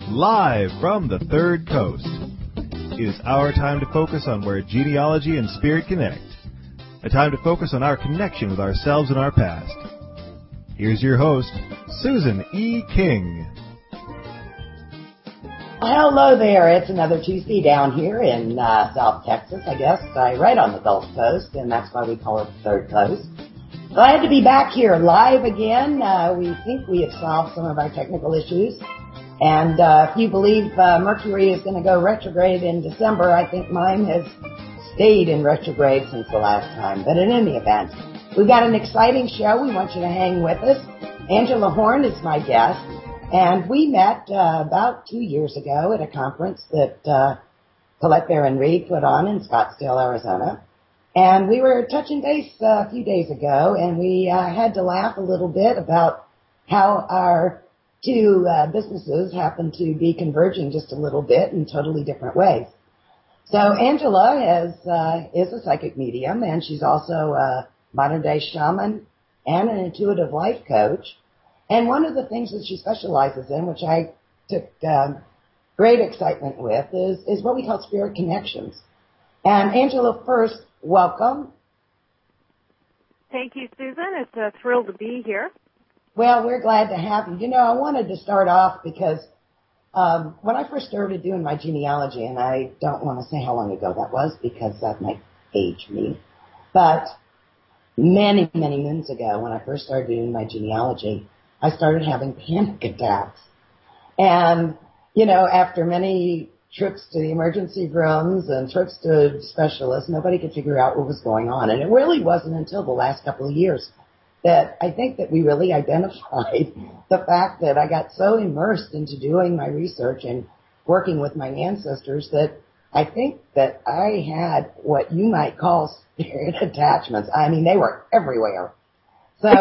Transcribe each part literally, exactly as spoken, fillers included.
Live from the Third Coast. It is our time to focus on where genealogy and spirit connect. A time to focus on our connection with ourselves and our past. Here's your host, Susan E. King. Hello there. It's another Tuesday down here in uh, South Texas, I guess, uh, right on the Gulf Coast, and that's why we call it the Third Coast. Glad to be back here live again. Uh, we think we have solved some of our technical issues. And uh, if you believe uh, Mercury is going to go retrograde in December, I think mine has stayed in retrograde since the last time. But in any event, we've got an exciting show. We want you to hang with us. Angela Horn is my guest. And we met uh, about two years ago at a conference that uh, Colette Baron Reed put on in Scottsdale, Arizona. And we were touching base uh, a few days ago, and we uh, had to laugh a little bit about how our two uh, businesses happen to be converging just a little bit in totally different ways. So Angela is, uh, is a psychic medium, and she's also a modern-day shaman and an intuitive life coach. And one of the things that she specializes in, which I took um, great excitement with, is, is what we call spirit connections. And Angela, first, welcome. Thank you, Susan. It's a thrill to be here. Well, we're glad to have you. You know, I wanted to start off because um, when I first started doing my genealogy, and I don't want to say how long ago that was because that might age me, but many, many moons ago when I first started doing my genealogy, I started having panic attacks. And, you know, after many trips to the emergency rooms and trips to specialists, nobody could figure out what was going on. And it really wasn't until the last couple of years that I think that we really identified the fact that I got so immersed into doing my research and working with my ancestors that I think that I had what you might call spirit attachments. I mean, they were everywhere. So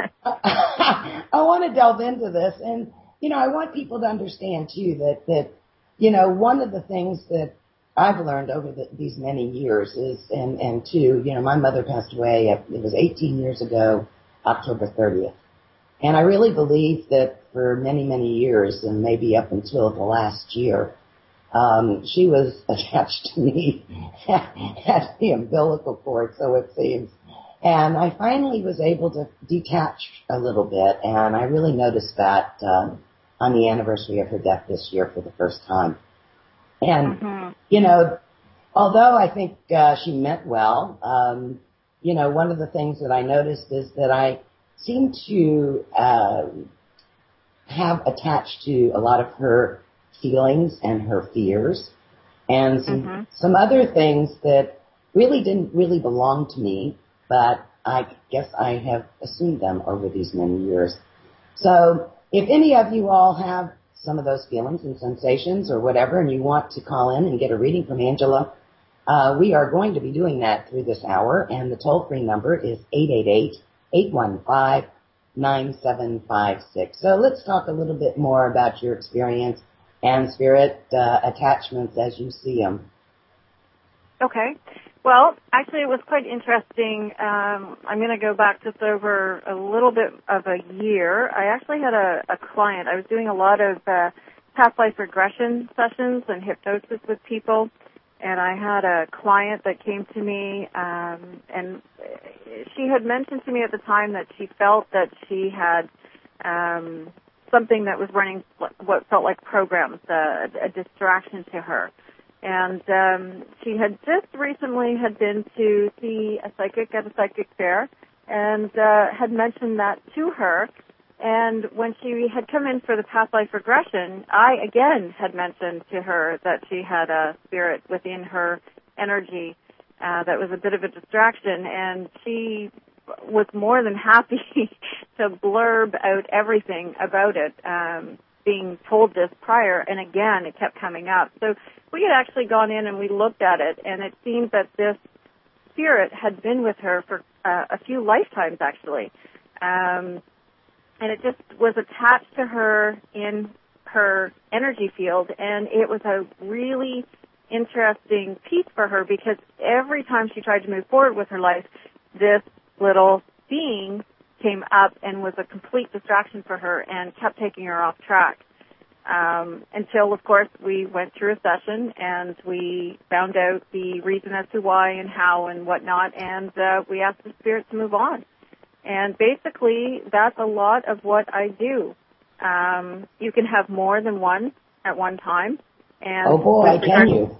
I want to delve into this. And, you know, I want people to understand, too, that, that you know, one of the things that I've learned over the, these many years is, and, and two, you know, my mother passed away, it was eighteen years ago, October thirtieth. And I really believe that for many, many years, and maybe up until the last year, um, she was attached to me at the umbilical cord, so it seems. And I finally was able to detach a little bit, and I really noticed that um, on the anniversary of her death this year for the first time. And, mm-hmm. you know, although I think uh, she meant well, um, you know, one of the things that I noticed is that I seem to uh, have attached to a lot of her feelings and her fears and some, mm-hmm. some other things that really didn't really belong to me, but I guess I have assumed them over these many years. So if any of you all have some of those feelings and sensations or whatever, and you want to call in and get a reading from Angela, uh, we are going to be doing that through this hour, and the toll-free number is eight eight eight, eight one five, nine seven five six. So let's talk a little bit more about your experience and spirit uh, attachments as you see them. Okay. Well, actually, it was quite interesting. Um, I'm going to go back just over a little bit of a year. I actually had a, a client. I was doing a lot of uh, past life regression sessions and hypnosis with people, and I had a client that came to me, um, and she had mentioned to me at the time that she felt that she had um, something that was running what felt like programs, uh, a distraction to her. And um, she had just recently had been to see a psychic at a psychic fair and uh, had mentioned that to her. And when she had come in for the past life regression, I again had mentioned to her that she had a spirit within her energy uh, that was a bit of a distraction. And she was more than happy to blurb out everything about it. Um, being told this prior, and again, it kept coming up. So we had actually gone in and we looked at it, and it seemed that this spirit had been with her for uh, a few lifetimes, actually. Um, and it just was attached to her in her energy field, and it was a really interesting piece for her because every time she tried to move forward with her life, this little being came up and was a complete distraction for her and kept taking her off track. Um, until, of course, we went through a session and we found out the reason as to why and how and whatnot, and uh, we asked the spirit to move on. And basically, that's a lot of what I do. Um, you can have more than one at one time. And oh boy, can you?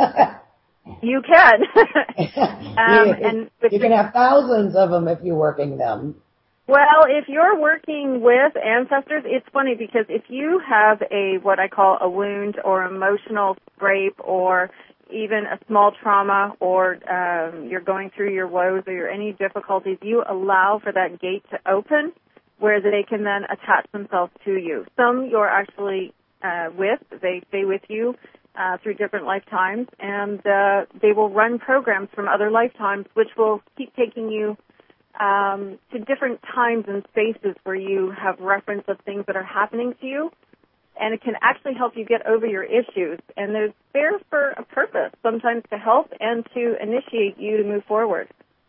You can. um, you, and you can have thousands of them if you're working them. Well, if you're working with ancestors, it's funny because if you have a, what I call a wound or emotional scrape or even a small trauma or um, you're going through your woes or your any difficulties, you allow for that gate to open where they can then attach themselves to you. Some you're actually uh, with, they stay with you uh, through different lifetimes, and uh, they will run programs from other lifetimes which will keep taking you Um, to different times and spaces where you have reference of things that are happening to you, and it can actually help you get over your issues. And they're there for a purpose, sometimes to help and to initiate you to move forward.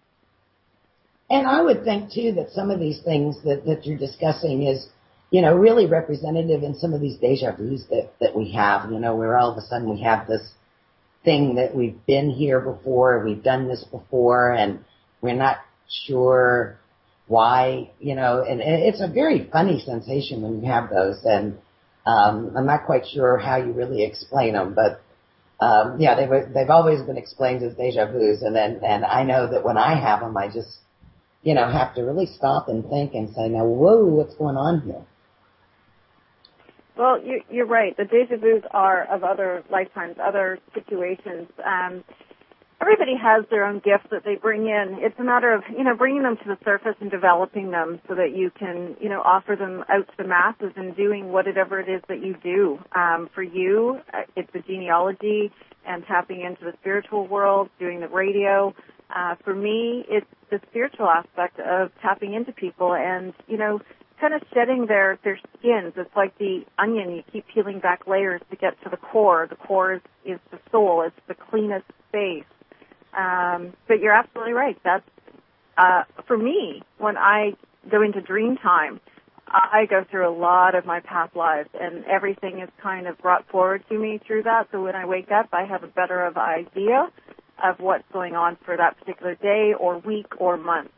And I would think, too, that some of these things that, that you're discussing is, you know, really representative in some of these deja vus that, that we have, you know, where all of a sudden we have this thing that we've been here before, we've done this before, and we're not sure why, you know, and, and it's a very funny sensation when you have those, and um, I'm not quite sure how you really explain them, but um, yeah, they were, they've always been explained as deja vus, and then and I know that when I have them, I just, you know, have to really stop and think and say, now, whoa, what's going on here? Well, you're, you're right. The deja vus are of other lifetimes, other situations. Um, Everybody has their own gifts that they bring in. It's a matter of, you know, bringing them to the surface and developing them so that you can, you know, offer them out to the masses and doing whatever it is that you do. Um, for you, it's the genealogy and tapping into the spiritual world, doing the radio. Uh, for me, it's the spiritual aspect of tapping into people and, you know, kind of shedding their, their skins. It's like the onion. You keep peeling back layers to get to the core. The core is, is the soul. It's the cleanest space. Um, but you're absolutely right. That's, uh, for me, when I go into dream time, I go through a lot of my past lives, and everything is kind of brought forward to me through that. So when I wake up, I have a better of idea of what's going on for that particular day or week or month.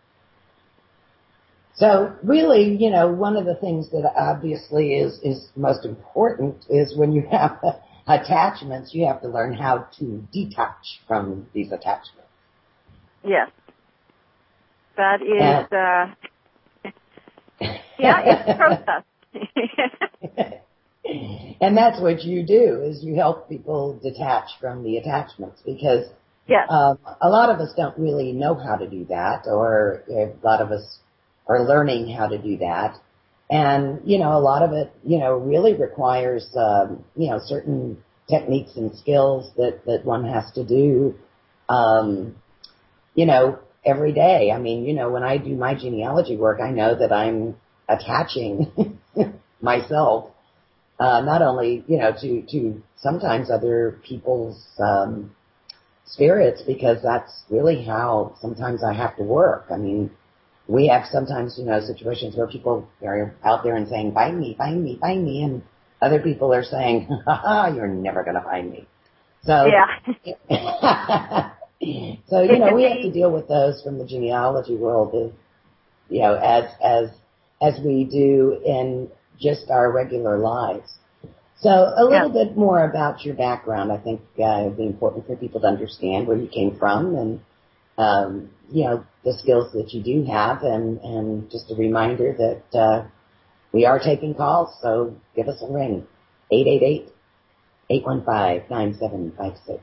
So really, you know, one of the things that obviously is, is most important is when you have attachments, you have to learn how to detach from these attachments. Yes. That is, uh, yeah, it's a process. And that's what you do, is you help people detach from the attachments, because yes. um, a lot of us don't really know how to do that, or a lot of us are learning how to do that. And, you know, a lot of it, you know, really requires, um, you know, certain techniques and skills that, that one has to do, um, you know, every day. I mean, you know, when I do my genealogy work, I know that I'm attaching myself, uh, not only, you know, to, to sometimes other people's, um, spirits, because that's really how sometimes I have to work. I mean, we have sometimes, you know, situations where people are out there and saying, find me, find me, find me, and other people are saying, ha ha, you're never going to find me. So, yeah. So, you know, we have to deal with those from the genealogy world, you know, as, as, as we do in just our regular lives. So a little yeah. bit more about your background. I think uh, it would be important for people to understand where you came from and, um, you know, the skills that you do have, and, and just a reminder that uh, we are taking calls, so give us a ring, eight eight eight, eight one five, nine seven five six.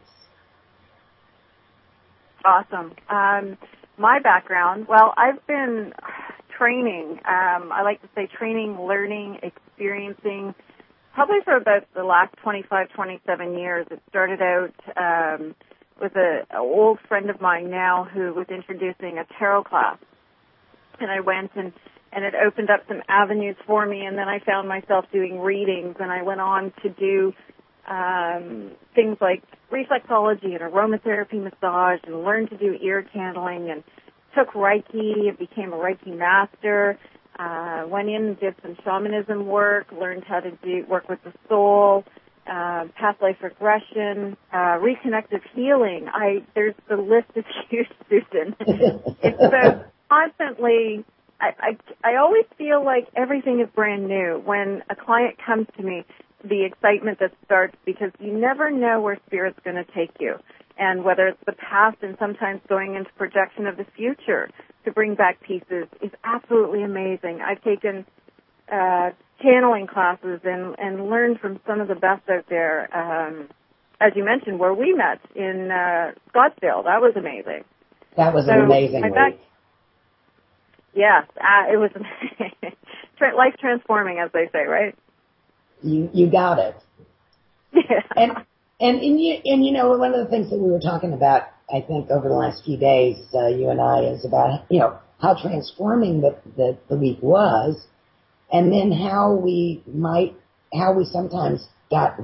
Awesome. Um, my background, well, I've been training, um, I like to say training, learning, experiencing, probably for about the last twenty-five, twenty-seven years. It started out um, with a, an old friend of mine now who was introducing a tarot class. And I went and, and it opened up some avenues for me, and then I found myself doing readings, and I went on to do um, things like reflexology and aromatherapy massage, and learned to do ear candling, and took Reiki and became a Reiki master. uh, went in and did some shamanism work, learned how to do work with the soul, uh, past life regression, uh, reconnective healing. I there's the list is huge, Susan. It's so constantly. I, I I always feel like everything is brand new when a client comes to me. The excitement that starts, because you never know where Spirit's going to take you, and whether it's the past and sometimes going into projection of the future to bring back pieces is absolutely amazing. I've taken uh, channeling classes and, and learned from some of the best out there. Um, as you mentioned, where we met in uh, Scottsdale, that was amazing. That was so an amazing week. Back, yes, uh, it was life transforming, as they say, right? You you got it. Yeah. And and and you and you know, one of the things that we were talking about, I think, over the last few days, uh, you and I, is about, you know, how transforming the, the the week was, and then how we might how we sometimes got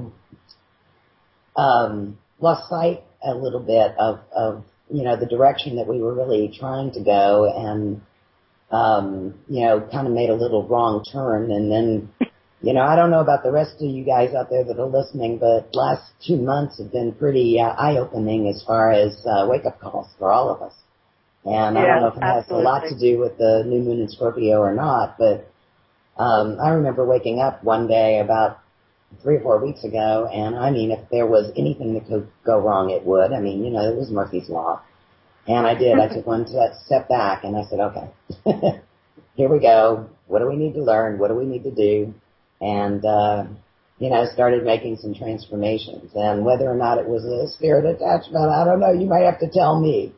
um, lost sight a little bit of of you know the direction that we were really trying to go, and um, you know, kind of made a little wrong turn, and then. You know, I don't know about the rest of you guys out there that are listening, but last two months have been pretty uh, eye-opening as far as uh, wake-up calls for all of us. And yeah, I don't know if it has absolutely. a lot to do with the new moon in Scorpio or not, but um, I remember waking up one day about three or four weeks ago, and I mean, if there was anything that could go wrong, it would. I mean, you know, it was Murphy's Law. And I did. I took one step back, and I said, okay, here we go. What do we need to learn? What do we need to do? And, uh, you know, started making some transformations. And whether or not it was a spirit attachment, I don't know. You might have to tell me.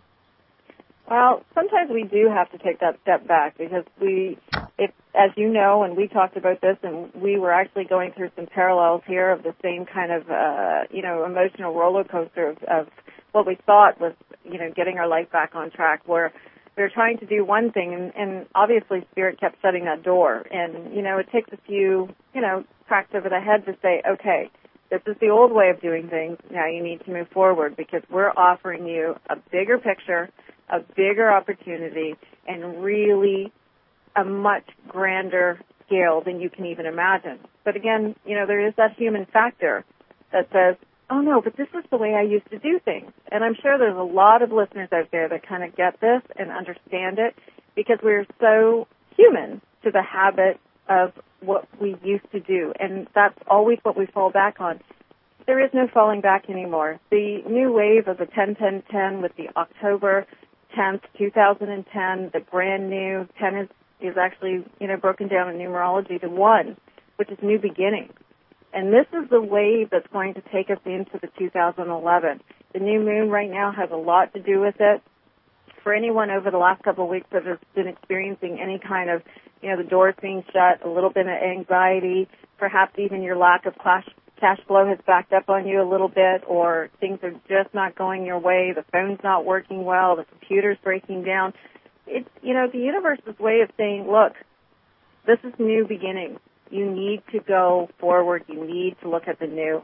Well, sometimes we do have to take that step back because we, if, as you know, and we talked about this, and we were actually going through some parallels here of the same kind of, uh, you know, emotional roller coaster of, of what we thought was, you know, getting our life back on track, where we were trying to do one thing, and, and obviously Spirit kept shutting that door. And, you know, it takes a few, you know, cracks over the head to say, okay, this is the old way of doing things. Now you need to move forward because we're offering you a bigger picture, a bigger opportunity, and really a much grander scale than you can even imagine. But again, you know, there is that human factor that says, oh, no, but this is the way I used to do things. And I'm sure there's a lot of listeners out there that kind of get this and understand it because we're so human to the habit of what we used to do. And that's always what we fall back on. There is no falling back anymore. The new wave of the ten ten ten with the October tenth, two thousand ten, the brand new ten is, is actually, you know, broken down in numerology to one, which is new beginnings. And this is the wave that's going to take us into the two thousand eleven. The new moon right now has a lot to do with it. For anyone over the last couple of weeks that has been experiencing any kind of, you know, the doors being shut, a little bit of anxiety, perhaps even your lack of cash, cash flow has backed up on you a little bit, or things are just not going your way, the phone's not working well, the computer's breaking down. It's, you know, the universe's way of saying, look, this is new beginnings. You need to go forward. You need to look at the new.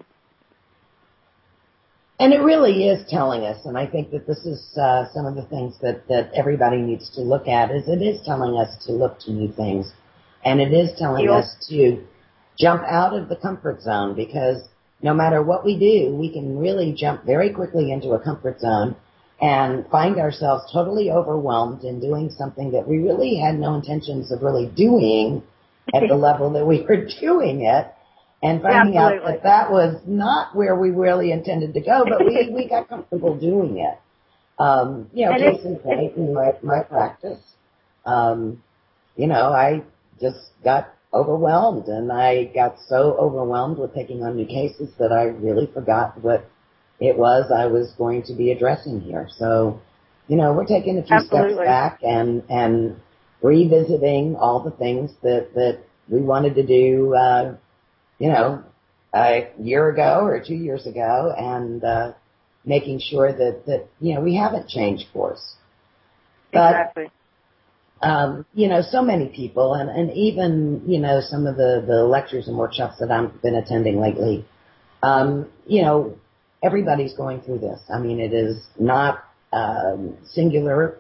And it really is telling us, and I think that this is uh, some of the things that, that everybody needs to look at, is it is telling us to look to new things. And it is telling You'll- us to jump out of the comfort zone, because no matter what we do, we can really jump very quickly into a comfort zone and find ourselves totally overwhelmed in doing something that we really had no intentions of really doing at the level that we were doing it, and finding yeah, out that that was not where we really intended to go, but we, we got comfortable doing it. Um, you know, And case it's- in point, in my, my practice, um, you know, I just got overwhelmed, and I got so overwhelmed with taking on new cases that I really forgot what it was I was going to be addressing here. So, you know, we're taking a few Absolutely. steps back and, and revisiting all the things that, that we wanted to do, uh, you know, a year ago or two years ago, and uh, making sure that, that, you know, we haven't changed course. But, exactly. um, you know, so many people, and, and even, you know, some of the, the lectures and workshops that I've been attending lately, um, you know, everybody's going through this. I mean, it is not um, singular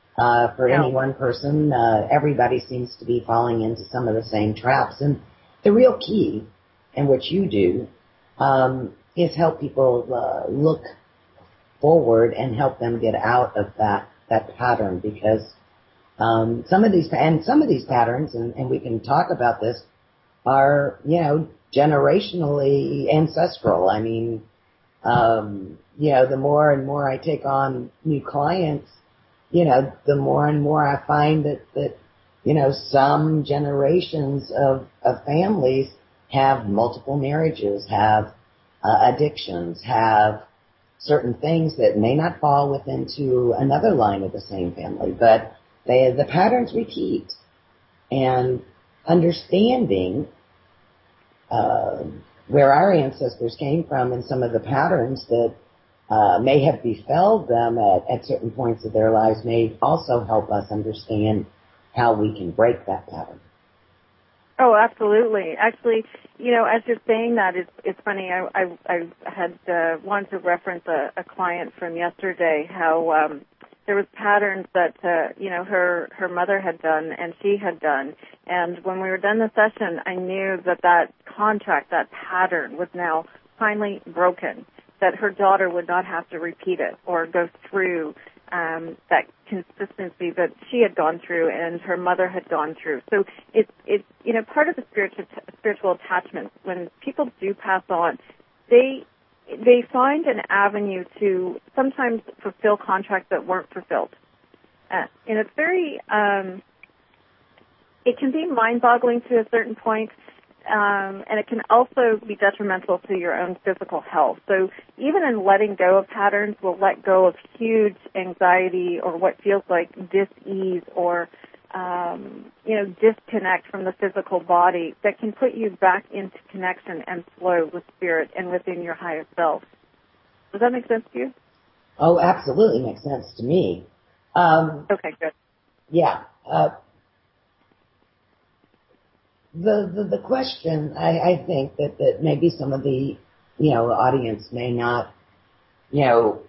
Uh, for No. any one person, uh, everybody seems to be falling into some of the same traps. And the real key, and what you do, um, is help people uh, look forward and help them get out of that, that pattern, because um, some of these, and some of these patterns, and, and we can talk about this, are, you know, generationally ancestral. I mean, um, you know, the more and more I take on new clients, you know, the more and more I find that, that, you know, some generations of, of families have multiple marriages, have uh, addictions, have certain things that may not fall within to another line of the same family, but they, the patterns repeat. And understanding uh, where our ancestors came from and some of the patterns that uh, may have befell them at, at certain points of their lives may also help us understand how we can break that pattern. Oh, absolutely. Actually, you know, as you're saying that, it's it's funny. I I, I had uh, wanted to reference a, a client from yesterday. How um, there was patterns that uh, you know her her mother had done and she had done, and when we were done the session, I knew that that contract, that pattern, was now finally broken. That her daughter would not have to repeat it or go through um, that consistency that she had gone through and her mother had gone through. So it's, it's you know, part of the spiritual spiritual attachment. When people do pass on, they they find an avenue to sometimes fulfill contracts that weren't fulfilled. Uh, and it's very, um, it can be mind-boggling to a certain point. Um, and it can also be detrimental to your own physical health. So even in letting go of patterns, we'll let go of huge anxiety or what feels like dis-ease or, um, you know, disconnect from the physical body that can put you back into connection and flow with spirit and within your higher self. Does that make sense to you? Oh, absolutely makes sense to me. Um, okay, good. Yeah. Uh, The, the, the question, I, I think that, that maybe some of the, you know, audience may not, you know,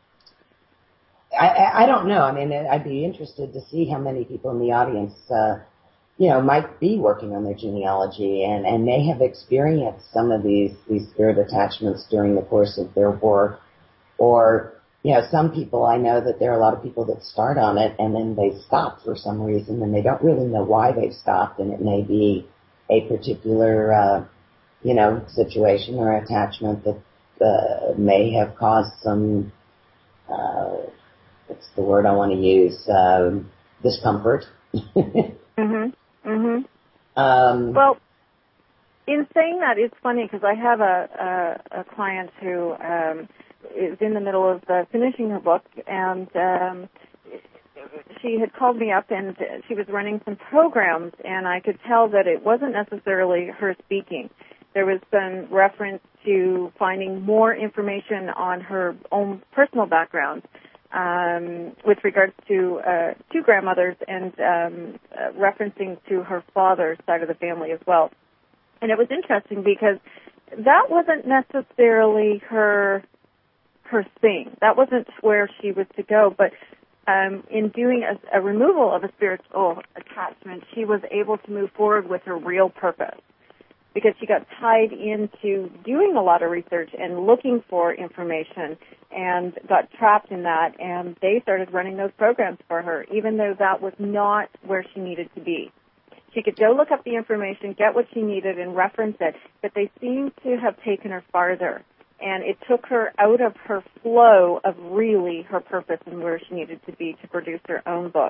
I, I, I don't know. I mean, I'd be interested to see how many people in the audience, uh, you know, might be working on their genealogy and, and may have experienced some of these, these spirit attachments during the course of their work. Or, you know, some people, I know that there are a lot of people that start on it and then they stop for some reason and they don't really know why they've stopped, and it may be a particular, uh, you know, situation or attachment that uh, may have caused some, uh, what's the word I want to use, um, discomfort. mhm. Mhm. Um, well, in saying that, it's funny because I have a, a, a client who um, is in the middle of uh, finishing her book, and um, she had called me up and she was running some programs, and I could tell that it wasn't necessarily her speaking. There was some reference to finding more information on her own personal background um, with regards to uh, two grandmothers and um, uh, referencing to her father's side of the family as well. And it was interesting because that wasn't necessarily her her thing. That wasn't where she was to go, but Um, in doing a, a removal of a spiritual attachment, she was able to move forward with her real purpose because she got tied into doing a lot of research and looking for information and got trapped in that, and they started running those programs for her, even though that was not where she needed to be. She could go look up the information, get what she needed, and reference it, but they seemed to have taken her farther. And it took her out of her flow of really her purpose and where she needed to be to produce her own book.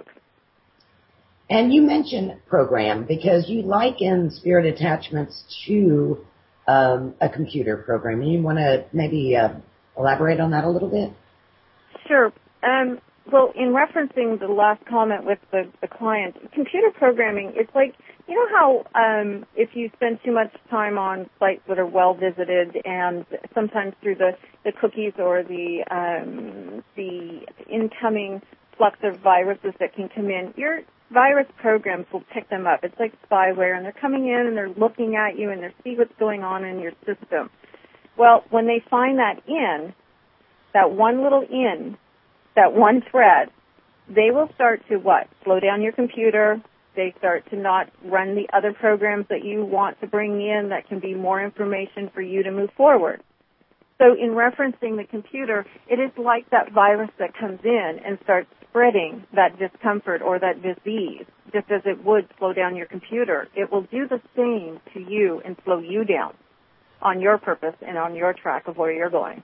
And you mentioned program because you liken spirit attachments to um, a computer program. You want to maybe uh, elaborate on that a little bit? Sure. Um, well, in referencing the last comment with the, the client, computer programming, it's like, you know how um, if you spend too much time on sites that are well visited, and sometimes through the, the cookies or the um, the incoming flux of viruses that can come in, your virus programs will pick them up. It's like spyware, and they're coming in and they're looking at you and they're seeing what's going on in your system. Well, when they find that in, that one little in, that one thread, they will start to what? Slow down your computer. They start to not run the other programs that you want to bring in that can be more information for you to move forward. So in referencing the computer, it is like that virus that comes in and starts spreading that discomfort or that disease, just as it would slow down your computer. It will do the same to you and slow you down on your purpose and on your track of where you're going.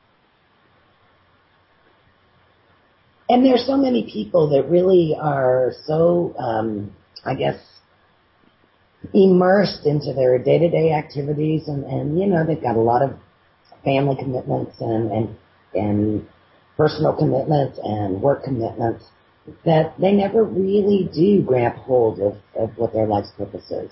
And there's so many people that really are so, um, I guess, immersed into their day-to-day activities, and, and you know, they've got a lot of family commitments and, and, and personal commitments and work commitments that they never really do grab hold of, of what their life's purpose is.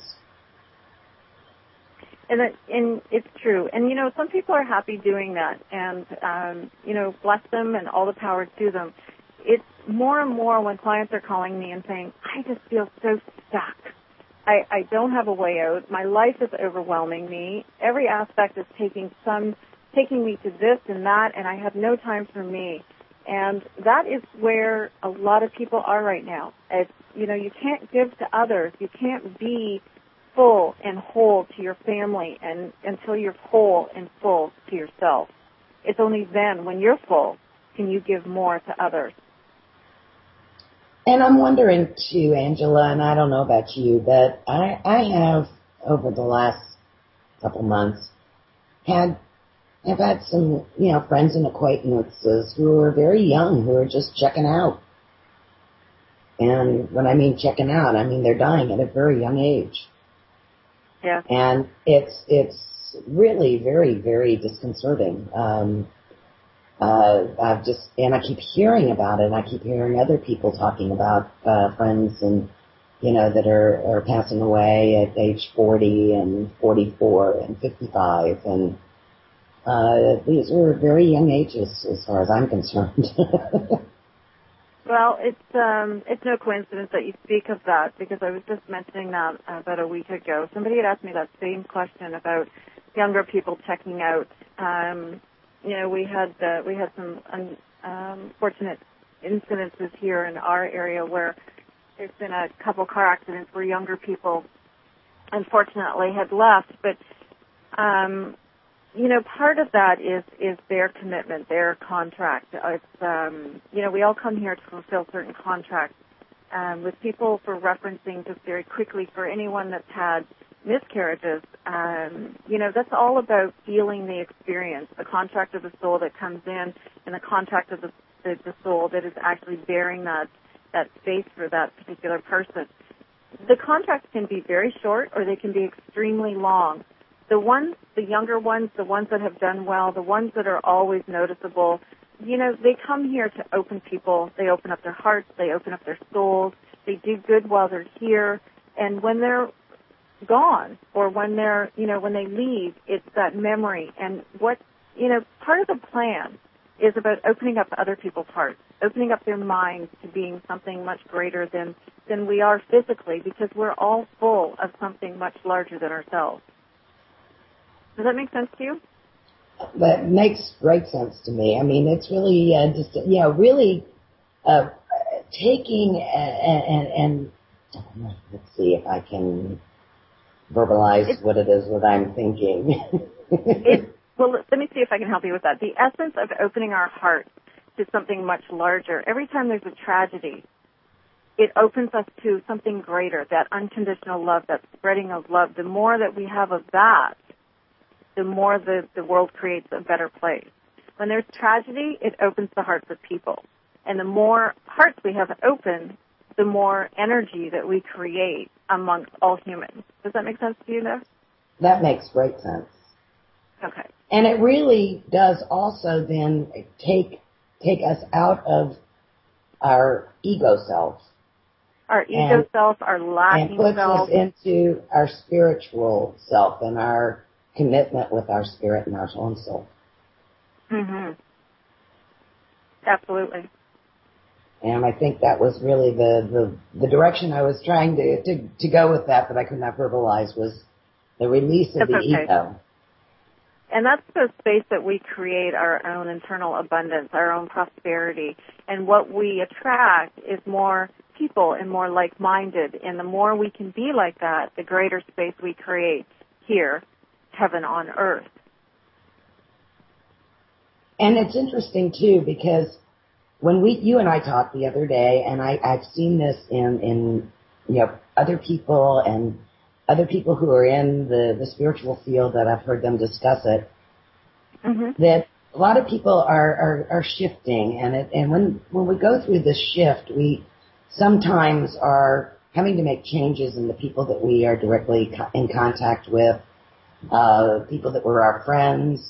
And, it, and it's true. And, you know, some people are happy doing that, and, um, you know, bless them and all the power to them. It's more and more when clients are calling me and saying, I just feel so stuck. I, I don't have a way out. My life is overwhelming me. Every aspect is taking some, taking me to this and that, and I have no time for me. And that is where a lot of people are right now. It's, you know, you can't give to others. You can't be full and whole to your family and until you're whole and full to yourself. It's only then, when you're full, can you give more to others. And I'm wondering, too, Angela, and I don't know about you, but I, I have, over the last couple months, had have had some, you know, friends and acquaintances who are very young, who are just checking out. And when I mean checking out, I mean they're dying at a very young age. Yeah. And it's it's really very, very disconcerting. Um, uh, I've just, and I keep hearing about it, and I keep hearing other people talking about uh, friends and, you know, that are, are passing away at age forty and forty-four and fifty-five. And uh, these are very young ages as far as I'm concerned. Well, it's um, it's no coincidence that you speak of that, because I was just mentioning that about a week ago. Somebody had asked me that same question about younger people checking out. Um, you know, we had uh, we had some un, um, fortunate incidences here in our area where there's been a couple car accidents where younger people, unfortunately, had left. But um, you know, part of that is, is their commitment, their contract. It's, um, you know, we all come here to fulfill certain contracts. Um, with people, for referencing just very quickly, for anyone that's had miscarriages, um, you know, that's all about feeling the experience, the contract of the soul that comes in, and the contract of the, the, the soul that is actually bearing that, that space for that particular person. The contracts can be very short, or they can be extremely long. The ones, the younger ones, the ones that have done well, the ones that are always noticeable, you know, they come here to open people. They open up their hearts. They open up their souls. They do good while they're here. And when they're gone, or when they're, you know, when they leave, it's that memory. And what, you know, part of the plan is about opening up other people's hearts, opening up their minds to being something much greater than, than we are physically, because we're all full of something much larger than ourselves. Does that make sense to you? That makes great sense to me. I mean, it's really uh, just, you know, really uh, taking and, and, and let's see if I can verbalize it's, what it is that I'm thinking. it, well, let me see if I can help you with that. The essence of opening our hearts to something much larger. Every time there's a tragedy, it opens us to something greater, that unconditional love, that spreading of love. The more that we have of that, the more the, the world creates a better place. When there's tragedy, it opens the hearts of people. And the more hearts we have open, the more energy that we create amongst all humans. Does that make sense to you, there? That makes great sense. Okay. And it really does also then take take us out of our ego self. Our ego and, self, our lacking and puts self. us into our spiritual self and our commitment with our spirit and our own soul. Mm-hmm. Absolutely. And I think that was really the, the, the direction I was trying to, to, to go with that, but I could not verbalize, was the release of That's the okay. ego. And that's the space that we create our own internal abundance, our own prosperity. And what we attract is more people and more like-minded. And the more we can be like that, the greater space we create here, heaven on earth. And it's interesting, too, because when we, you and I talked the other day, and I, I've seen this in, in, you know, other people and other people who are in the, the spiritual field that I've heard them discuss it, mm-hmm. that a lot of people are, are, are shifting. And it, and when, when we go through this shift, we sometimes are having to make changes in the people that we are directly co- in contact with, uh, people that were our friends,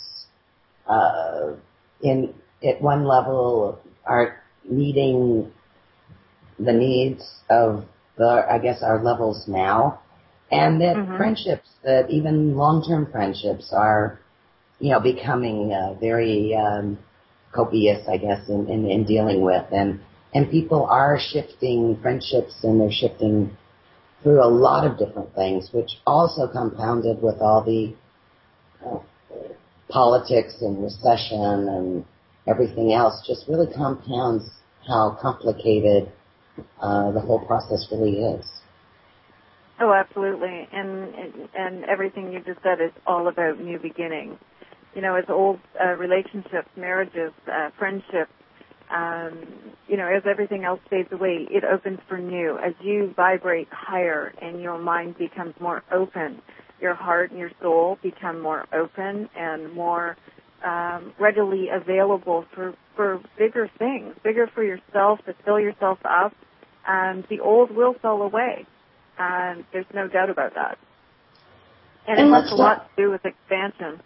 uh, in, at one level are meeting the needs of the, I guess, our levels now. And that mm-hmm. friendships, that even long-term friendships are, you know, becoming uh, very um, copious, I guess, in, in, in dealing with. And, and people are shifting friendships, and they're shifting through a lot of different things, which also compounded with all the uh, politics and recession and everything else, just really compounds how complicated uh, the whole process really is. Oh, absolutely. And, and and everything you just said is all about new beginnings. You know, as old uh, relationships, marriages, uh, friendships, um, you know, as everything else fades away, it opens for new. As you vibrate higher and your mind becomes more open, your heart and your soul become more open and more um, readily available for, for bigger things, bigger for yourself, to fill yourself up. Um, the old will fall away. Um, there's no doubt about that. And, and it has a lot to do with expansion.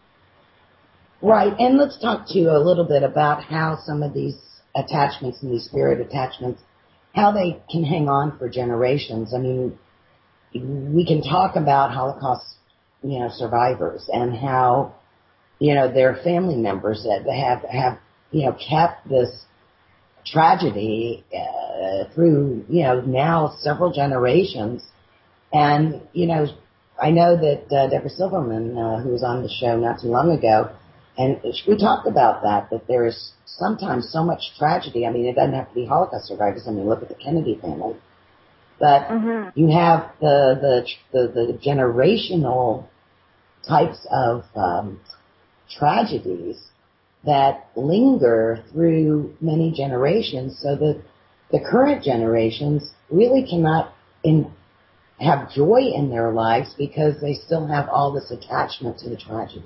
Right. And let's talk to you a little bit about how some of these attachments and these spirit attachments, how they can hang on for generations. I mean, we can talk about Holocaust, you know, survivors and how, you know, their family members that have, have, you know, kept this tragedy uh, through, you know, now several generations. And, you know, I know that uh, Deborah Silverman, uh, who was on the show not too long ago, and we talked about that, that there is sometimes so much tragedy. I mean, it doesn't have to be Holocaust survivors. I mean, look at the Kennedy family. But mm-hmm. you have the, the, the, the generational types of um, tragedies that linger through many generations, so that the current generations really cannot in, have joy in their lives because they still have all this attachment to the tragedy.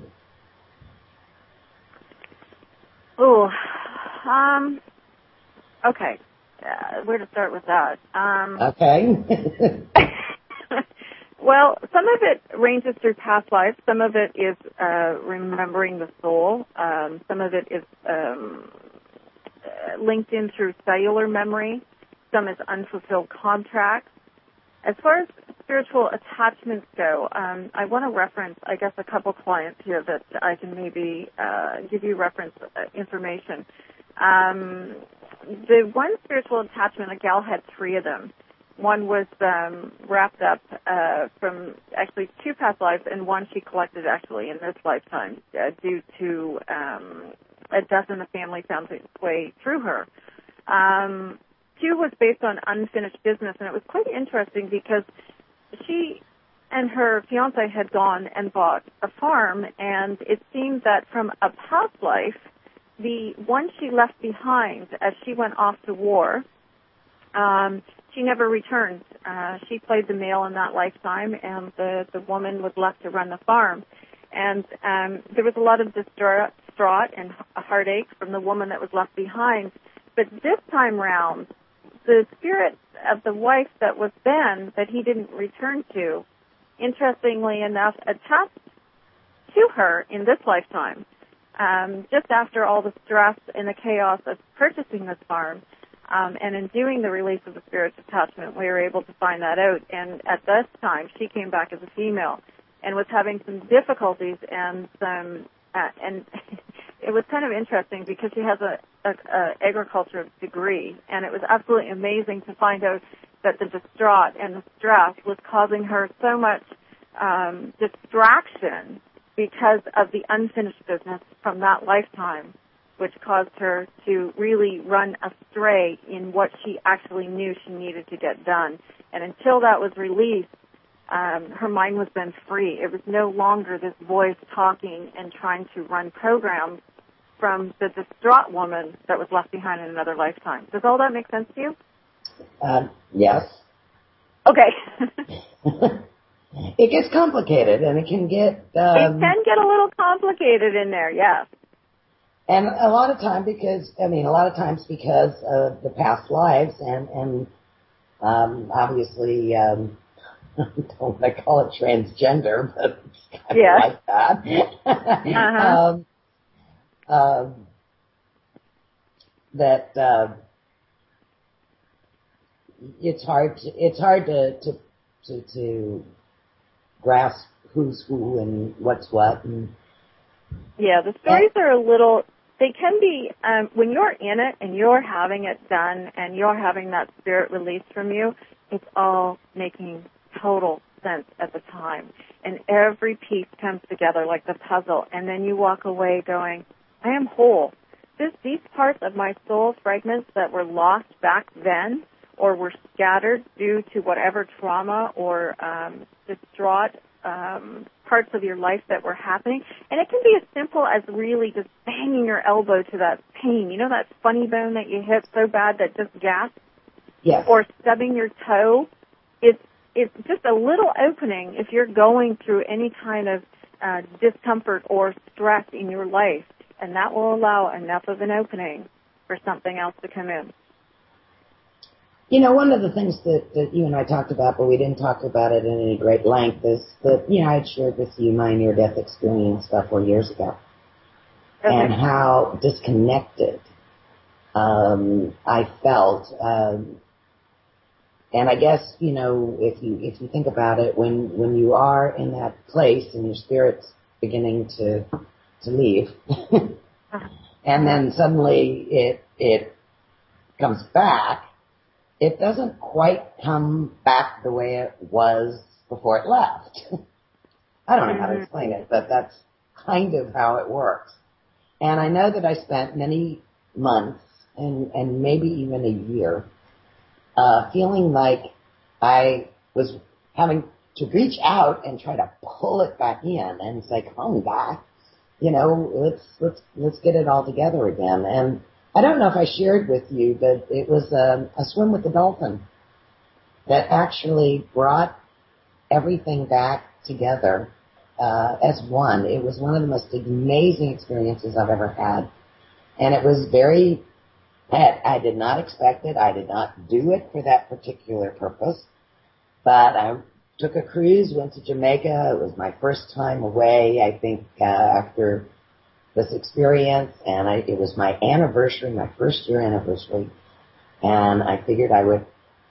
Oh, um, okay. Uh, where to start with that? Um, okay. Well, some of it ranges through past lives. Some of it is uh, remembering the soul. Um, some of it is um, linked in through cellular memory. Some is unfulfilled contracts. As far as spiritual attachments go, um, I want to reference, I guess, a couple clients here that I can maybe uh, give you reference uh, information. Um, the one spiritual attachment, a gal had three of them. One was um, wrapped up uh, from actually two past lives, and one she collected actually in this lifetime uh, due to um, a death in the family found its way through her. Um, two was based on unfinished business, and it was quite interesting because she and her fiancé had gone and bought a farm, and it seemed that from a past life, the one she left behind as she went off to war, um, she never returned. Uh, she played the male in that lifetime, and the, the woman was left to run the farm. And um, there was a lot of distraught and heartache from the woman that was left behind. But this time round, the spirit of the wife that was then, that he didn't return to, interestingly enough, attached to her in this lifetime. Um, just after all the stress and the chaos of purchasing this farm, Um, and in doing the release of the spirit attachment, we were able to find that out. And at this time, she came back as a female and was having some difficulties and some, uh, and it was kind of interesting because she has a, a, a agriculture degree, and it was absolutely amazing to find out that the distraught and the stress was causing her so much um, distraction because of the unfinished business from that lifetime, which caused her to really run astray in what she actually knew she needed to get done. And until that was released, um, her mind was then free. It was no longer this voice talking and trying to run programs from the distraught woman that was left behind in another lifetime. Does all that make sense to you? Um, yes. Okay. It gets complicated, and it can get... Um, it can get a little complicated in there, yes. And a lot of time because, I mean, a lot of times because of the past lives and, and um, obviously, um, I don't want to call it transgender, but it's kind yeah. of like that. uh-huh. um, um, that uh, it's hard to, it's hard to, to, to, to grasp who's who and what's what. And, yeah, the stories and, are a little... They can be, um, when you're in it and you're having it done and you're having that spirit released from you, it's all making total sense at the time. And every piece comes together like the puzzle. And then you walk away going, I am whole. This, these parts of my soul fragments that were lost back then or were scattered due to whatever trauma or um, distraught um parts of your life that were happening. And it can be as simple as really just banging your elbow to that pain. You know that funny bone that you hit so bad that just gasps? Yes. Or stubbing your toe? It's, it's just a little opening if you're going through any kind of uh, discomfort or stress in your life. And that will allow enough of an opening for something else to come in. You know, one of the things that, that you and I talked about, but we didn't talk about it in any great length, is that, you know, I had shared with you my near-death experience about four years ago. Okay. And how disconnected um, I felt. Um, and I guess, you know, if you if you think about it, when, when you are in that place and your spirit's beginning to to leave, and then suddenly it it comes back, it doesn't quite come back the way it was before it left. I don't know how to explain it, but that's kind of how it works. And I know that I spent many months and, and maybe even a year uh, feeling like I was having to reach out and try to pull it back in and say, come on back, you know, let's let's let's get it all together again. And I don't know if I shared with you, but it was a, a swim with the dolphin that actually brought everything back together uh, as one. It was one of the most amazing experiences I've ever had. And it was very, I, I did not expect it. I did not do it for that particular purpose. But I took a cruise, went to Jamaica. It was my first time away, I think, uh, after this experience, and I, it was my anniversary, my first year anniversary, and I figured I would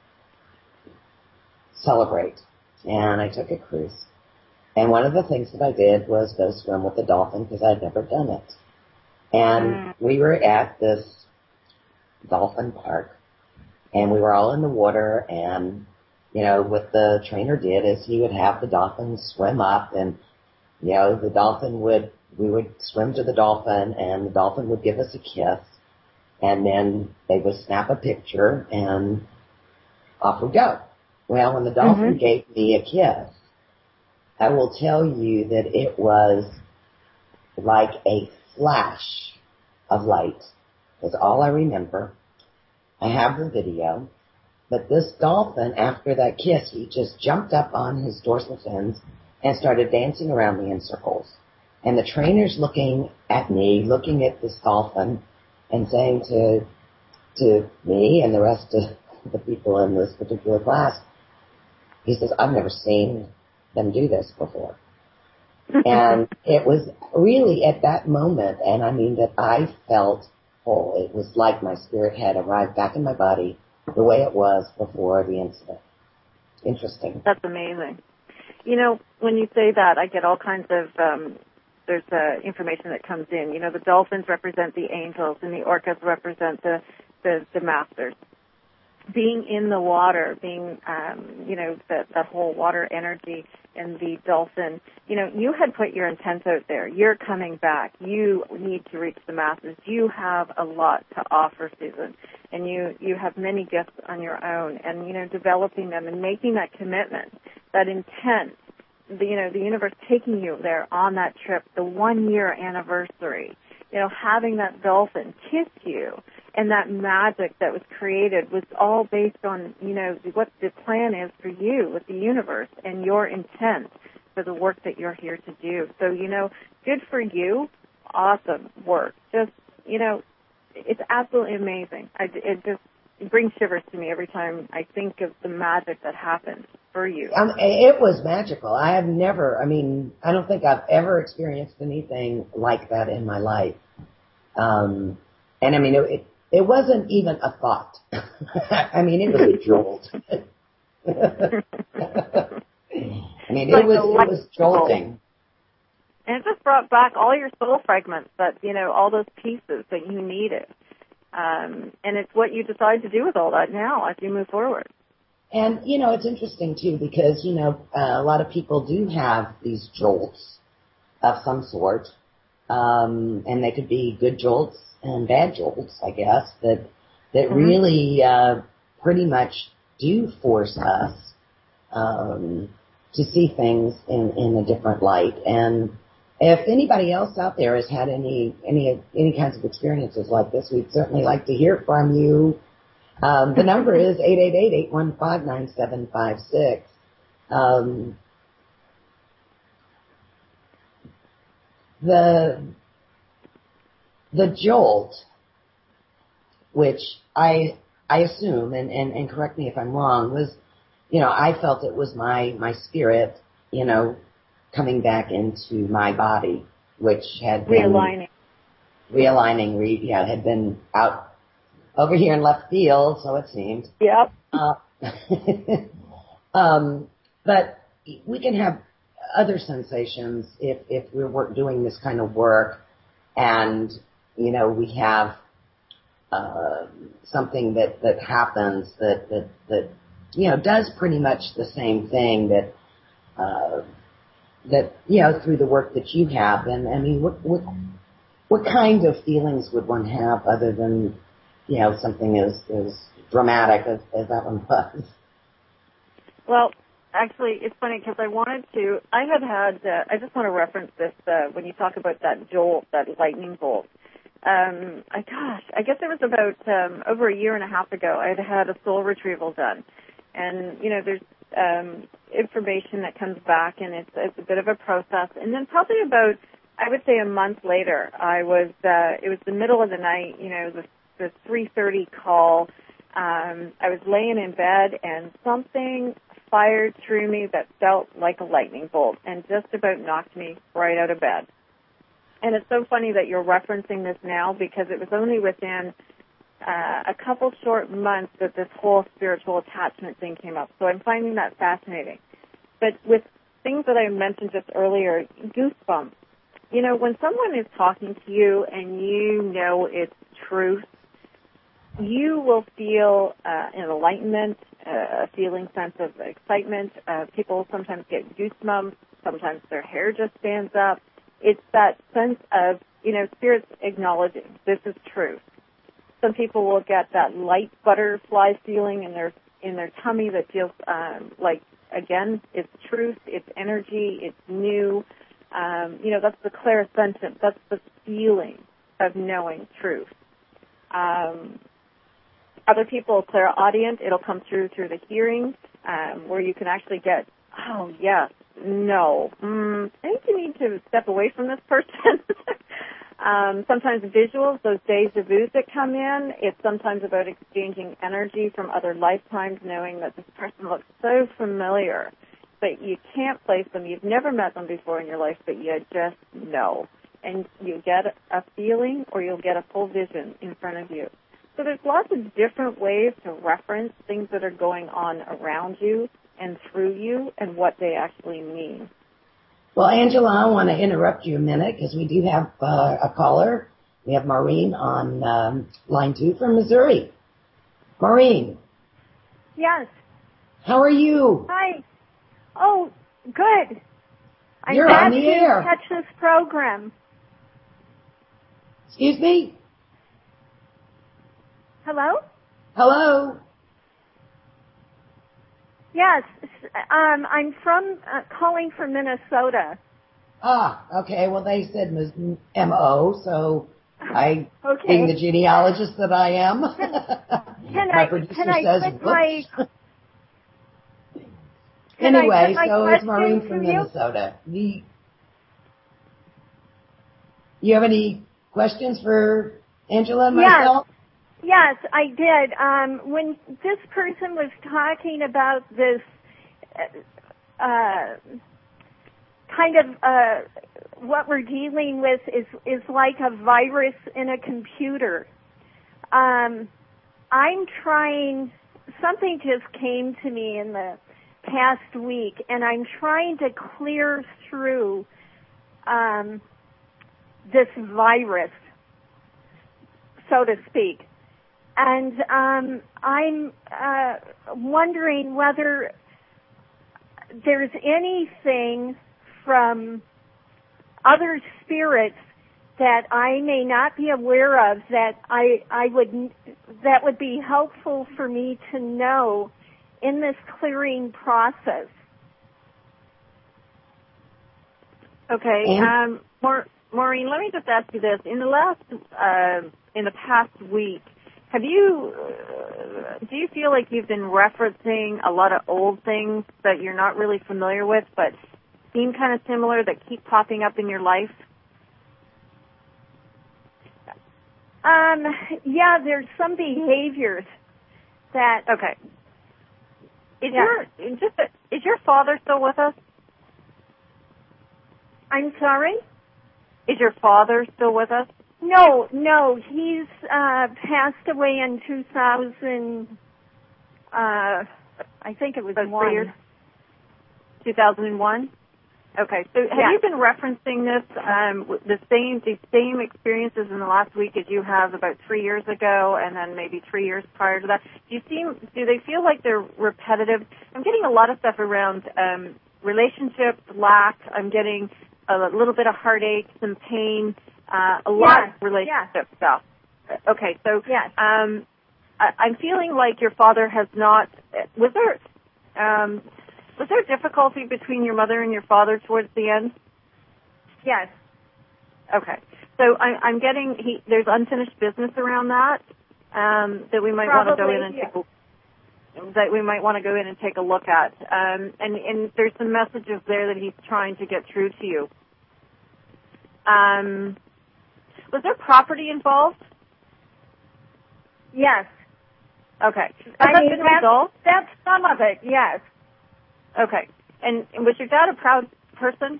celebrate. And I took a cruise. And one of the things that I did was go swim with the dolphin because I'd never done it. And we were at this dolphin park, and we were all in the water, and, you know, what the trainer did is he would have the dolphin swim up, and, you know, the dolphin would we would swim to the dolphin, and the dolphin would give us a kiss, and then they would snap a picture, and off we go. Well, when the dolphin mm-hmm. gave me a kiss, I will tell you that it was like a flash of light. That's all I remember. I have the video. But this dolphin, after that kiss, he just jumped up on his dorsal fins and started dancing around me in circles. And the trainer's looking at me, looking at this dolphin, and saying to to me and the rest of the people in this particular class, he says, I've never seen them do this before. And it was really at that moment, and I mean that I felt whole. It was like my spirit had arrived back in my body the way it was before the incident. Interesting. That's amazing. You know, when you say that, I get all kinds of, um, there's uh, information that comes in. You know, the dolphins represent the angels and the orcas represent the, the, the masters. being in the water, being, um, you know, that, that whole water energy and the dolphin, you know, you had put your intent out there. You're coming back. You need to reach the masses. You have a lot to offer, Susan, and you, you have many gifts on your own, and, you know, developing them and making that commitment, that intent, the, you know, the universe taking you there on that trip, the one-year anniversary, you know, having that dolphin kiss you, and that magic that was created was all based on, you know, what the plan is for you with the universe and your intent for the work that you're here to do. So, you know, good for you. Awesome work. Just, you know, it's absolutely amazing. I, it just it brings shivers to me every time I think of the magic that happened for you. Um, it was magical. I have never, I mean, I don't think I've ever experienced anything like that in my life. Um, and I mean, it, it It wasn't even a thought. I mean, it was a jolt. I mean, it was it was jolting. And it just brought back all your soul fragments that, you know, all those pieces that you needed. Um, and it's what you decide to do with all that now as you move forward. And, you know, it's interesting, too, because, you know, uh, a lot of people do have these jolts of some sort. Um, and they could be good jolts and bad jolts, I guess, that that mm-hmm. really uh, pretty much do force us um, to see things in, in a different light. And if anybody else out there has had any any any kinds of experiences like this, we'd certainly like to hear from you. Um, the number is eight eight eight, eight one five, nine seven five six. Um, the The jolt, which I I assume, and, and, and correct me if I'm wrong, was, you know, I felt it was my, my spirit, you know, coming back into my body, which had been... Realigning. Realigning, re, yeah, had been out over here in left field, so it seemed. Yep. Uh, um, but we can have other sensations if, if we're work, doing this kind of work, and... You know, we have uh, something that, that happens that, that, that, you know, does pretty much the same thing that, uh, that, you know, through the work that you have. And, I mean, what, what, what kind of feelings would one have other than, you know, something as, as dramatic as, as that one was? Well, actually, it's funny because I wanted to, I had had, uh, I just want to reference this uh, when you talk about that jolt, that lightning bolt. Um, I, gosh, I guess it was about um, over a year and a half ago, I had had a soul retrieval done. And, you know, there's um, information that comes back, and it's, it's a bit of a process. And then probably about, I would say a month later, I was, uh, it was the middle of the night, you know, the, the three thirty call. Um, I was laying in bed, and something fired through me that felt like a lightning bolt and just about knocked me right out of bed. And it's so funny that you're referencing this now because it was only within uh, a couple short months that this whole spiritual attachment thing came up. So I'm finding that fascinating. But with things that I mentioned just earlier, goosebumps. You know, when someone is talking to you and you know it's truth, you will feel uh, an enlightenment, uh, a feeling sense of excitement. Uh, people sometimes get goosebumps. Sometimes their hair just stands up. It's that sense of, you know, spirits acknowledging this is truth. Some people will get that light butterfly feeling in their in their tummy that feels um, like, again, it's truth, it's energy, it's new. Um, you know, that's the clairsentient. That's the feeling of knowing truth. Um, other people, clairaudient, it'll come through through the hearing, um, where you can actually get, oh, yes. No. Mm, I think you need to step away from this person. um, sometimes visuals, those deja vus that come in, it's sometimes about exchanging energy from other lifetimes, knowing that this person looks so familiar, but you can't place them. You've never met them before in your life, but you just know. And you get a feeling or you'll get a full vision in front of you. So there's lots of different ways to reference things that are going on around you and through you and what they actually mean. Well, Angela, I want to interrupt you a minute because we do have uh, a caller. We have Maureen on um, line two from Missouri. Maureen. Yes. How are you? Hi. Oh, good. I'm You're glad on the to air. catch this program. Excuse me? Hello? Hello? Yes. Um, I'm from, uh, calling from Minnesota. Ah, okay. Well, they said M O, so I, Okay. being the genealogist that I am, Can my I, producer can I says, put my, whoops. can I Anyway, put my so it's question Maureen to from you? Minnesota. The, you have any questions for Angela and Yes. myself? Yes, I did. Um, when this person was talking about this uh, kind of uh, what we're dealing with is is like a virus in a computer. Um, I'm trying. Something just came to me in the past week, and I'm trying to clear through um, this virus, so to speak. And um, I'm uh, wondering whether there's anything from other spirits that I may not be aware of that I, I would that would be helpful for me to know in this clearing process. Okay, um, Maur- Maureen, let me just ask you this: in the last, uh, in the past week. Have you, uh, do you feel like you've been referencing a lot of old things that you're not really familiar with but seem kind of similar that keep popping up in your life? Um, yeah, there's some behaviors that... Okay. Is yeah. your, just, a, is your father still with us? I'm sorry? Is your father still with us? No, no, he's uh, passed away in two thousand. Uh, I think it was About one. three years. two thousand one. Okay, so have yeah. you been referencing this, um, the same, the same experiences in the last week as you have about three years ago, and then maybe three years prior to that? Do you seem, do they feel like they're repetitive? I'm getting a lot of stuff around um, relationships, lack. I'm getting a little bit of heartache, some pain. Uh, a lot yes, of relationship yes. stuff. Okay, so yes. um, I, I'm feeling like your father has not. Was there um, was there difficulty between your mother and your father towards the end? Yes. Okay, so I, I'm getting he, there's unfinished business around that um, that we might want to go in and yeah. take a, that we might want to go in and take a look at. Um, and, and there's some messages there that he's trying to get through to you. Um. Was there property involved? Yes. Okay. Has I that mean, been that's, resolved? that's some of it, yes. Okay. And, and was your dad a proud person?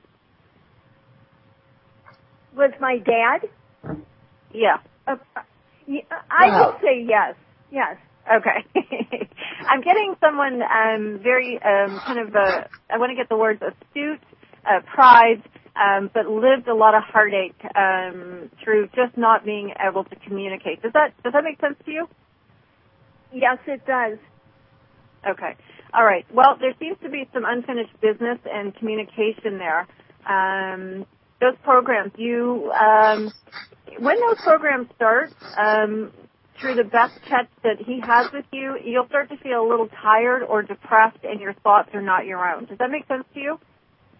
Was my dad? Yeah. Uh, I Wow. would say yes. Yes. Okay. I'm getting someone um, very um, kind of, uh, I want to get the words astute, uh, pride, Um, but lived a lot of heartache um, through just not being able to communicate. Does that does that make sense to you? Yes, it does. Okay. All right. Well, there seems to be some unfinished business and communication there. Um, those programs, you um, when those programs start, um, through the best catch that he has with you, you'll start to feel a little tired or depressed, and your thoughts are not your own. Does that make sense to you?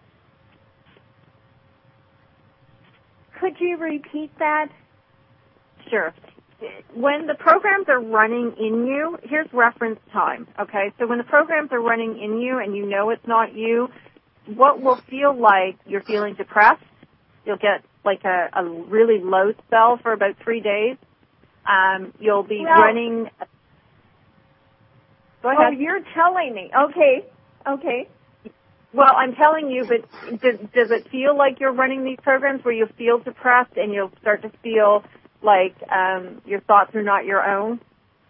Could you repeat that? Sure. When the programs are running in you, here's reference time, okay? So when the programs are running in you and you know it's not you, what will feel like you're feeling depressed, you'll get like a, a really low spell for about three days. Um, you'll be well, running... Go ahead. Oh, you're telling me. Okay. Okay. Well, I'm telling you, but does, does it feel like you're running these programs where you feel depressed and you'll start to feel like um, your thoughts are not your own?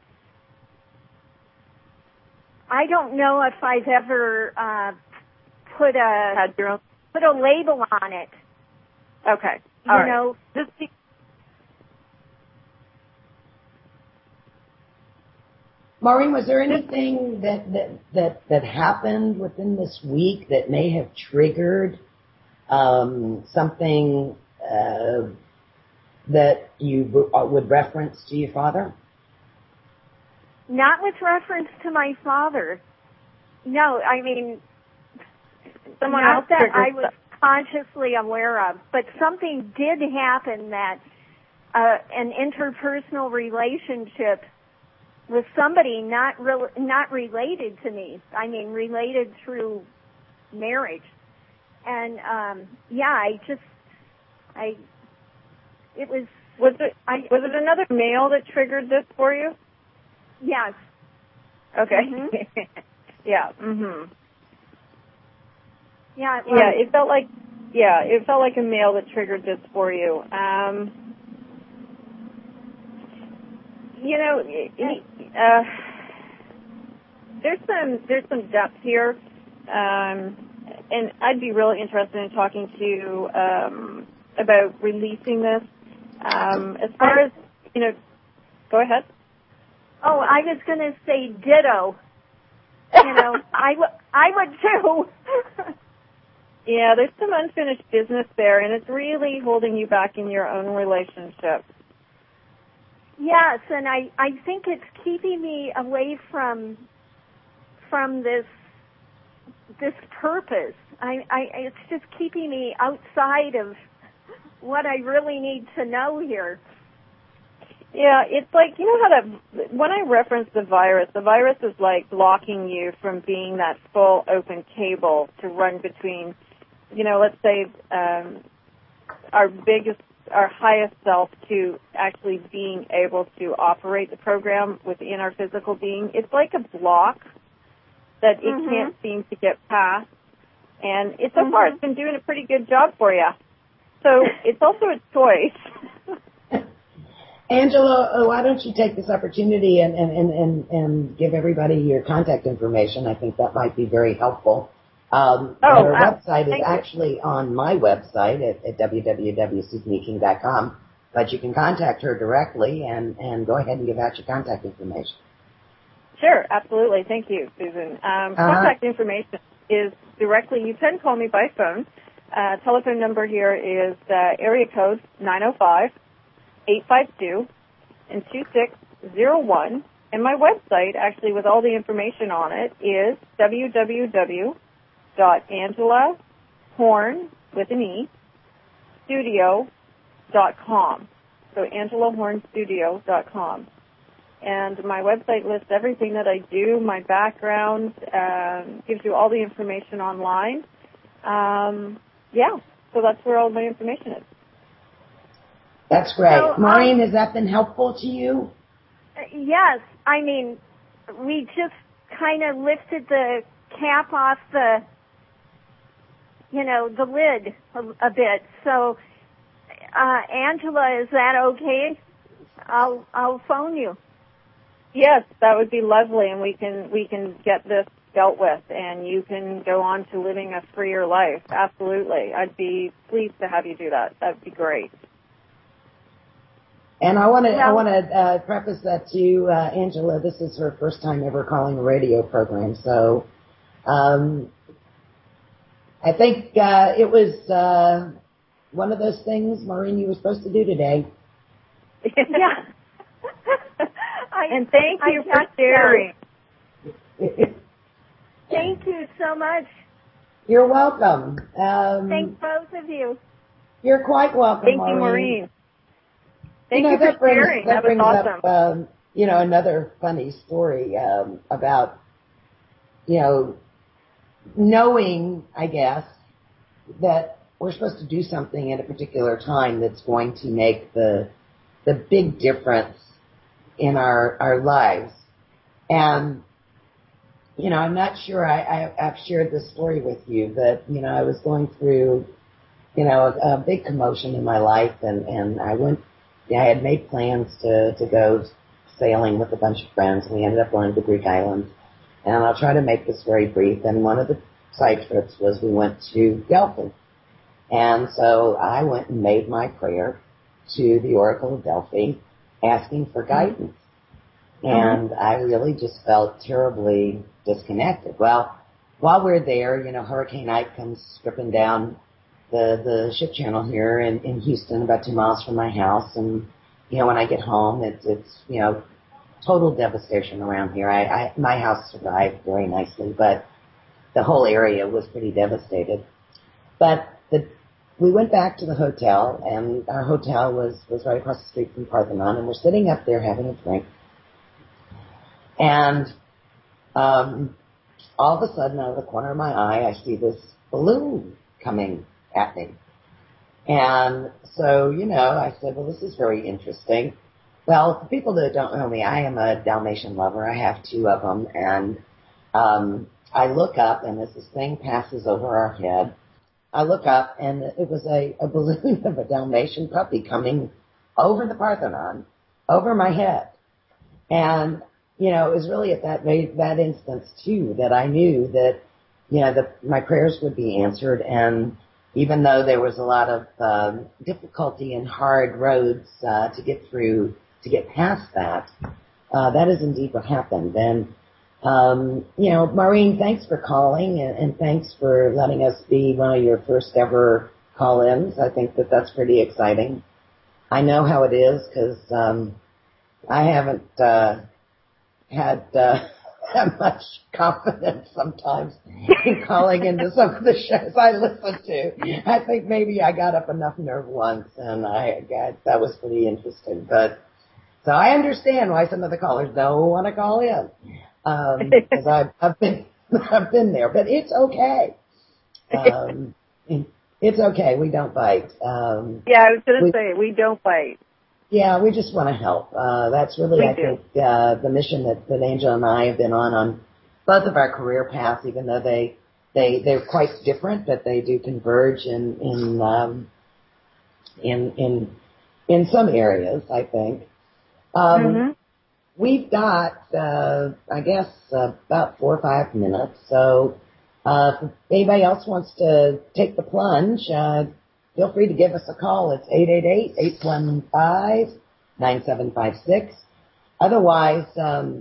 I don't know if I've ever uh, put a Had your own? put a label on it. Okay. You All right. know. This, Maureen, was there anything that, that, that, that happened within this week that may have triggered um, something uh, that you w- would reference to your father? Not with reference to my father. No, I mean, Someone not else that triggered I was consciously aware of, but something did happen that uh, an interpersonal relationship with somebody not re- not related to me. I mean, related through marriage. And um, yeah, I just, I, it was. Was it I, was it another male that triggered this for you? Yes. Okay. Mm-hmm. yeah. Mhm. Yeah. It Yeah. It felt like yeah, it felt like a male that triggered this for you. Um, you know, he, uh, there's some there's some depth here, um, and I'd be really interested in talking to you um, about releasing this. Um, as far as you know, go ahead. Oh, I was going to say ditto. You know, I, w- I would too. Yeah, there's some unfinished business there, and it's really holding you back in your own relationship. Yes, and I, I think it's keeping me away from from this this purpose. I, I it's just keeping me outside of what I really need to know here. Yeah, it's like, you know how that, when I reference the virus, the virus is like blocking you from being that full open cable to run between, you know, let's say um, our biggest, our highest self to actually being able to operate the program within our physical being. It's like a block that it Mm-hmm. can't seem to get past. And it, so Mm-hmm. far it's been doing a pretty good job for you. So it's also a choice. Angela, why don't you take this opportunity and, and, and, and, and give everybody your contact information? I think that might be very helpful. Um, Oh, her uh, website is thank actually you. on my website at, at w w w dot susan e king dot com, but you can contact her directly and, and go ahead and give out your contact information. Sure, absolutely. Thank you, Susan. Um, Uh-huh. Contact information is directly, you can call me by phone. Uh, telephone number here is uh, area code nine oh five, eight five two, and two six zero one. And my website, actually, with all the information on it, is w w w dot angela horn, with an E, studio dot com. So angela horn studio dot com. And my website lists everything that I do, my background, um, gives you all the information online. Um, yeah, so that's where all my information is. That's great. So, um, Maureen, has that been helpful to you? Yes, I mean, we just kind of lifted the cap off the, you know, the lid a, a bit. So, uh, Angela, is that okay? I'll I'll phone you. Yes, that would be lovely, and we can we can get this dealt with, and you can go on to living a freer life. Absolutely, I'd be pleased to have you do that. That'd be great. And I want to I Well- want to uh, preface that to you, uh, Angela. This is her first time ever calling a radio program, so um, I think uh, it was uh, one of those things, Maureen, you were supposed to do today. Yeah. I, And thank you I for guess sharing. so. Thank you so much. You're welcome. Um, Thank both of you. You're quite welcome, Thank Maureen. you, Maureen. Thank you, know, you that for brings, sharing. That, That was brings awesome. up, um, you know, another funny story um, about, you know, knowing, I guess, that we're supposed to do something at a particular time that's going to make the the big difference in our our lives. And, you know, I'm not sure I, I, I've shared this story with you, but, you know, I was going through, you know, a, a big commotion in my life, and, and I went, yeah, I had made plans to, to go sailing with a bunch of friends. We ended up going to the Greek islands. And I'll try to make this very brief. And one of the side trips was we went to Delphi. And so I went and made my prayer to the Oracle of Delphi, asking for guidance. And I really just felt terribly disconnected. Well, while we're there, you know, Hurricane Ike comes stripping down the, the ship channel here in, in Houston, about two miles from my house. And, you know, when I get home, it's, it's, you know, total devastation around here. I, I, my house survived very nicely, but the whole area was pretty devastated. But the, we went back to the hotel, and our hotel was, was right across the street from Parthenon, and we're sitting up there having a drink. And um, all of a sudden, out of the corner of my eye, I see this balloon coming at me. And so, you know, I said, well, this is very interesting. Well, for people that don't know me, I am a Dalmatian lover. I have two of them. And um, I look up, and as this thing passes over our head, I look up, and it was a, a balloon of a Dalmatian puppy coming over the Parthenon, over my head. And you know, it was really at that that instance, too, that I knew that, you know, that my prayers would be answered. And even though there was a lot of um, difficulty and hard roads uh, to get through, to get past that, uh, that is indeed what happened. And, um, you know, Maureen, thanks for calling, and, and thanks for letting us be one of your first ever call-ins. I think that that's pretty exciting. I know how it is because um, I haven't... Uh, had uh, had much confidence sometimes in calling into some of the shows I listened to. I think maybe I got up enough nerve once, and I got, that was pretty interesting. But so I understand why some of the callers don't want to call in, because um, I've, I've been I've been there. But it's okay. Um, it's okay. We don't bite. Um, yeah, I was going to say we don't bite. Yeah, we just want to help. Uh, that's really, we I do. think, uh, the mission that, that Angel and I have been on on both of our career paths, even though they, they, they're quite different, but they do converge in, in, um, in, in, in some areas, I think. Um, mm-hmm. We've got, uh, I guess, uh, about four or five minutes. So, uh, if anybody else wants to take the plunge, uh, feel free to give us a call. It's eight eight eight, eight one five, nine seven five six. Otherwise, um,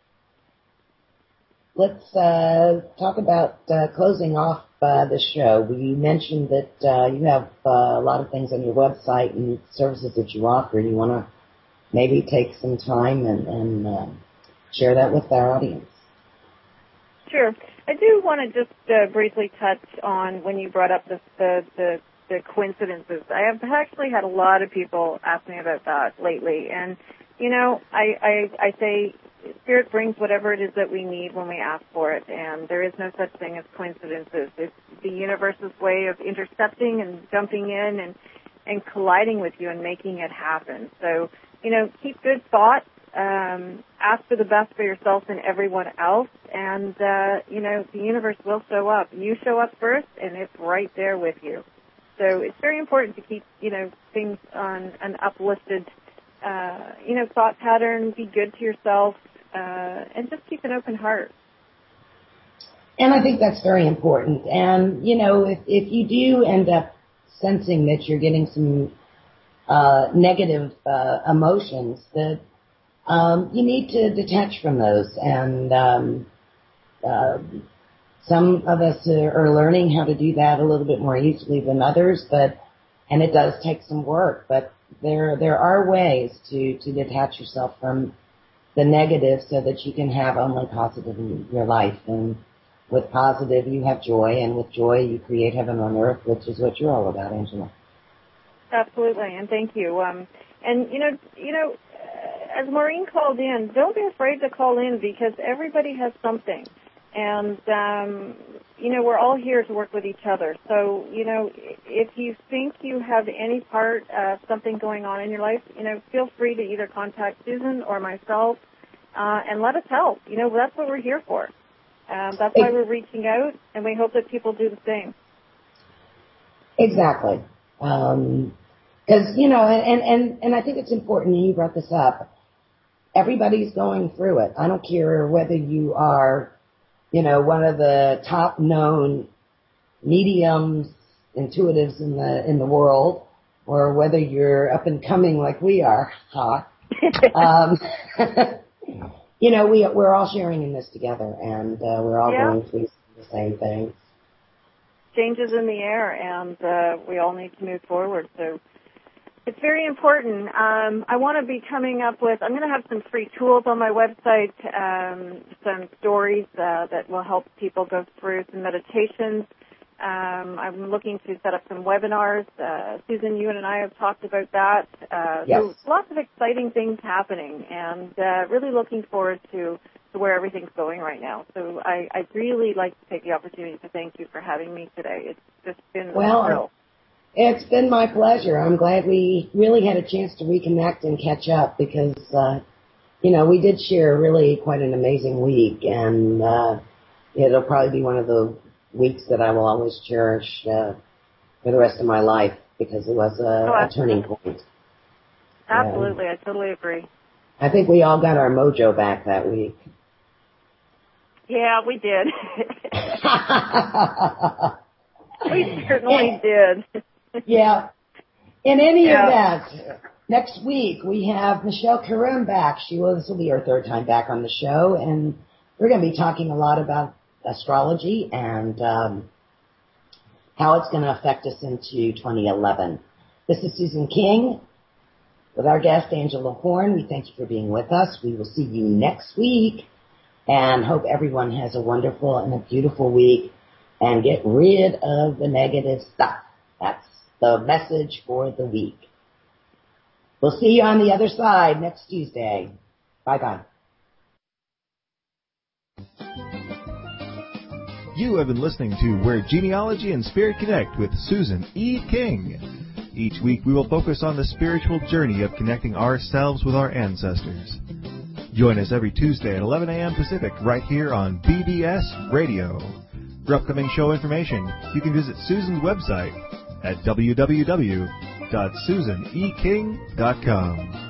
let's uh, talk about uh, closing off uh, the show. We mentioned that uh, you have uh, a lot of things on your website and services that you offer. You want to maybe take some time and, and uh, share that with our audience. Sure. I do want to just uh, briefly touch on when you brought up the, the, the the coincidences. I have actually had a lot of people ask me about that lately. And, you know, I, I, I say Spirit brings whatever it is that we need when we ask for it. And there is no such thing as coincidences. It's the universe's way of intercepting and jumping in and, and colliding with you and making it happen. So, you know, keep good thoughts. Um, ask for the best for yourself and everyone else. And, uh, you know, the universe will show up. You show up first, and it's right there with you. So it's very important to keep, you know, things on an uplifted, uh, you know, thought pattern, be good to yourself, uh, and just keep an open heart. And I think that's very important. And, you know, if, if you do end up sensing that you're getting some uh, negative uh, emotions, that um, you need to detach from those. And um, uh, some of us are learning how to do that a little bit more easily than others, but and it does take some work. But there there are ways to, to detach yourself from the negative so that you can have only positive in your life. And with positive, you have joy, and with joy, you create heaven on earth, which is what you're all about, Angela. Absolutely, and thank you. Um, and you know, you know, as Maureen called in, don't be afraid to call in because everybody has something, and um, you know, we're all here to work with each other. So, you know, if you think you have any part of something going on in your life, you know, feel free to either contact Susan or myself, uh, and let us help. You know, that's what we're here for. Um, that's why we're reaching out, and we hope that people do the same. Exactly. Um, Because, you know, and, and, and I think it's important, and you brought this up, everybody's going through it. I don't care whether you are, you know, one of the top known mediums, intuitives in the in the world, or whether you're up and coming like we are, huh? um, you know, we, we're all sharing in this together, and uh, we're all yeah. going through the same things. Changes in the air, and uh, we all need to move forward. So it's very important. Um, I want to be coming up with, I'm going to have some free tools on my website, um, some stories uh, that will help people go through some meditations. Um, I'm looking to set up some webinars. Uh, Susan, you and I have talked about that. Uh, yes. So lots of exciting things happening, and uh, really looking forward to, to where everything's going right now. So I, I'd really like to take the opportunity to thank you for having me today. It's just been well, a thrill. It's been my pleasure. I'm glad we really had a chance to reconnect and catch up because, uh, you know, we did share really quite an amazing week, and uh, it'll probably be one of the weeks that I will always cherish uh, for the rest of my life because it was a, oh, a turning point. Absolutely. Um, I totally agree. I think we all got our mojo back that week. Yeah, we did. We certainly did. Yeah. In any yeah. event, next week we have Michelle Karim back. She will, this will be her third time back on the show, and we're going to be talking a lot about astrology and um, how it's going to affect us into twenty eleven. This is Susan King with our guest Angela Horn. We thank you for being with us. We will see you next week and hope everyone has a wonderful and a beautiful week and get rid of the negative stuff. That's the message for the week. We'll see you on the other side next Tuesday. Bye-bye. You have been listening to Where Genealogy and Spirit Connect with Susan E. King. Each week we will focus on the spiritual journey of connecting ourselves with our ancestors. Join us every Tuesday at eleven a.m. Pacific right here on B B S Radio. For upcoming show information, you can visit Susan's website at w w w dot susan e king dot com.